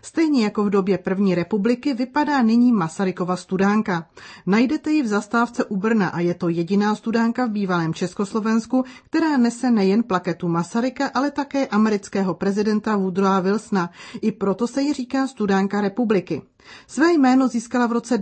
Stejně jako v době první republiky vypadá nyní Masarykova studánka. Najdete ji v zastávce u Brna a je to jediná studánka v bývalém Československu, která nese nejen plaketu Masaryka, ale také amerického prezidenta Woodrowa Wilsona. I proto se jí říká studánka republiky. Své jméno získala v roce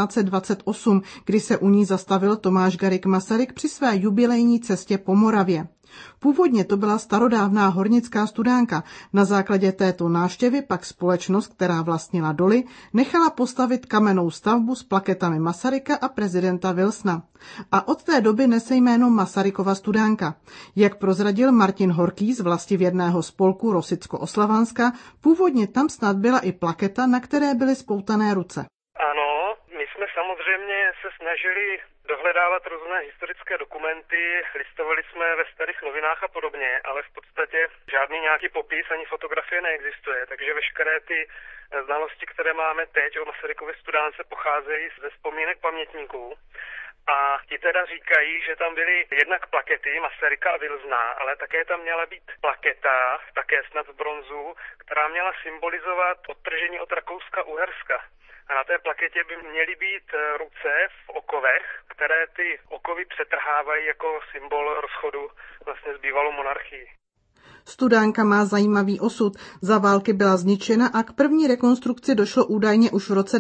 1928, kdy se u ní zastavil Tomáš Garrigue Masaryk při své jubilejní cestě po Moravě. Původně to byla starodávná hornická studánka. Na základě této návštěvy pak společnost, která vlastnila doly, nechala postavit kamennou stavbu s plaketami Masaryka a prezidenta Wilsona. A od té doby nese jméno Masarykova studánka. Jak prozradil Martin Horký z vlastivědného spolku Rosicko-Oslavanska, původně tam snad byla i plaketa, na které byly spoutané ruce. Ano, my jsme samozřejmě se snažili dohledávat různé historické dokumenty, listovali jsme ve starých novinách a podobně, ale v podstatě žádný nějaký popis ani fotografie neexistuje, takže veškeré ty znalosti, které máme teď o Masarykově studánce, pocházejí ze vzpomínek pamětníků. A ti teda říkají, že tam byly jednak plakety Masaryka a Wilsona, ale také tam měla být plaketa, také snad z bronzu, která měla symbolizovat odtržení od Rakouska-Uherska. A na té plaketě by měly být ruce v okovech, které ty okovy přetrhávají jako symbol rozchodu vlastně s bývalou monarchií. Studánka má zajímavý osud. Za války byla zničena a k první rekonstrukci došlo údajně už v roce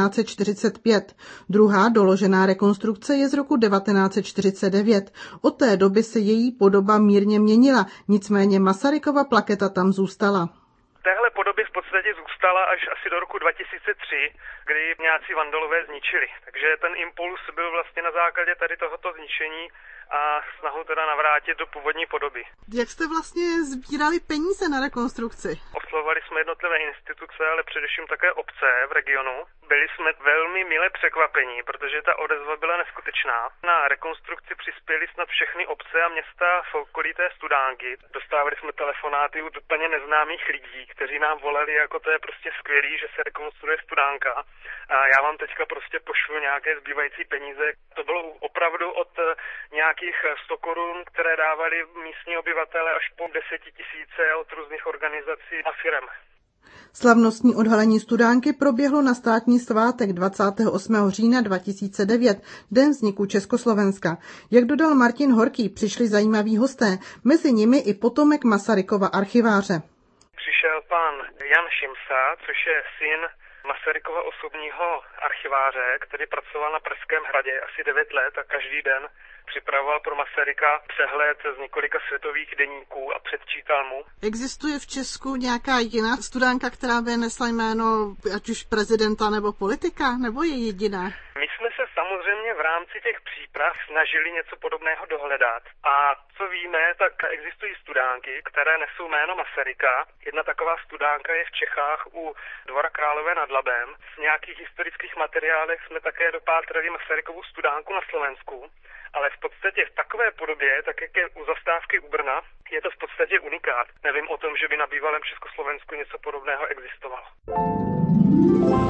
1945. Druhá doložená rekonstrukce je z roku 1949. Od té doby se její podoba mírně měnila, nicméně Masarykova plaketa tam zůstala. Téhle podobě v podstatě zůstala až asi do roku 2003, kdy nějací vandalové zničili. Takže ten impuls byl vlastně na základě tady tohoto zničení a snahu teda navrátit do původní podoby. Jak jste vlastně sbírali peníze na rekonstrukci? Oslovovali jsme jednotlivé instituce, ale především také obce v regionu. Byli jsme velmi mile překvapení, protože ta odezva byla neskutečná. Na rekonstrukci přispěli snad všechny obce a města v okolí té studánky. Dostávali jsme telefonáty od úplně neznámých lidí, kteří nám volali, jako to je prostě skvělý, že se rekonstruuje studánka. A já vám teďka prostě pošlu nějaké zbývající peníze. To bylo opravdu od nějakých 100 korun, které dávali místní obyvatele, až po 10 000 od různých organizací a firem. Slavnostní odhalení studánky proběhlo na státní svátek 28. října 2009, den vzniku Československa. Jak dodal Martin Horký, přišli zajímaví hosté, mezi nimi i potomek Masarykova archiváře. Přišel pan Jan Šimsa, což je syn Masarykova osobního archiváře, který pracoval na Pražském hradě asi 9 let a každý den připravoval pro Masaryka přehled z několika světových deníků a předčítal mu. Existuje v Česku nějaká jiná studánka, která by nesla jméno ať už prezidenta nebo politika, nebo je jediná? My jsme se samozřejmě v rámci těch příprav snažili něco podobného dohledat. A co víme, tak existují studánky, které nesou jméno Masaryka. Jedna taková studánka je v Čechách u Dvora Králové nad Labem. V nějakých historických materiálech jsme také dopátrali Masarykovu studánku na Slovensku. Ale v podstatě v takové podobě, tak jak je u zastávky u Brna, je to v podstatě unikát. Nevím o tom, že by na bývalém Československu něco podobného existovalo.